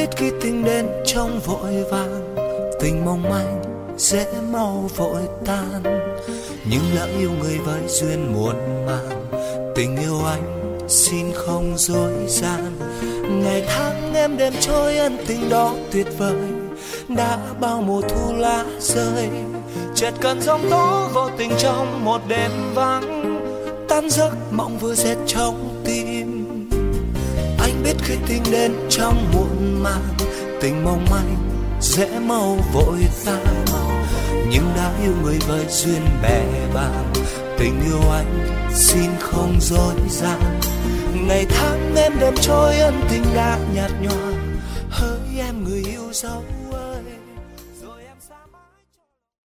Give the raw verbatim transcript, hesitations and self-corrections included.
biết khi tình đến trong vội vàng, tình mong manh dễ mau vội tan. Nhưng lỡ yêu người với duyên muộn màng, tình yêu anh xin không dối gian. Ngày tháng em đêm trôi ân tình đó tuyệt vời, đã bao mùa thu lá rơi. Chợt cơn giông tố vô tình trong một đêm vắng, tan giấc mộng vừa dệt trong tim. Anh biết khi tình đến trong muộn màng, tình mong manh dễ mau vội tan. Nhưng đã yêu người với duyên bè bàng, tình yêu anh xin không dối gian. Ngày tháng em đêm trôi ân tình đã nhạt nhòa, hỡi em người yêu dấu.